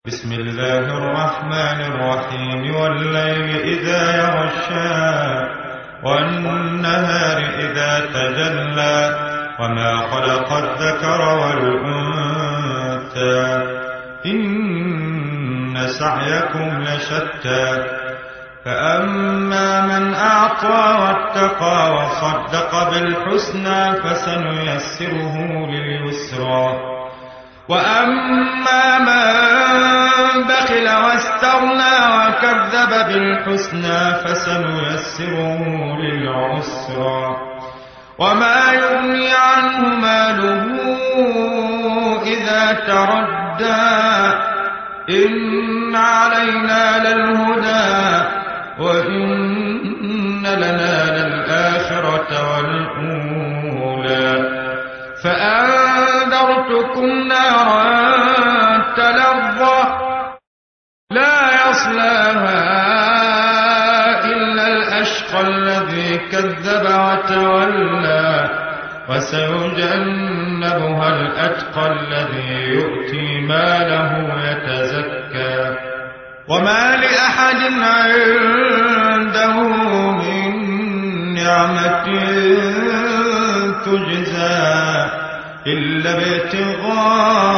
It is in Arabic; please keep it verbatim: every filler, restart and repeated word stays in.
بسم الله الرحمن الرحيم والليل إذا يغشى والنهار إذا تجلى وما خلق الذكر والأنثى إن سعيكم لشتى فأما من أعطى واتقى وصدق بالحسنى فسنيسره لليسرى وأما من بخل واستغنى وكذب بالحسنى فسنيسره للعسرى وما يغني عنه ماله إذا تردى إن علينا للهدى وإن لنا للآخرة والأولى فأنذرتكم نارا تلظى لا يصلاها إلا الأشقى الذي كذب وتولى وسيجنبها الأتقى الذي يؤتي ماله يتزكى وما لأحد عنده من نعمة تجزى إلا ابتغاء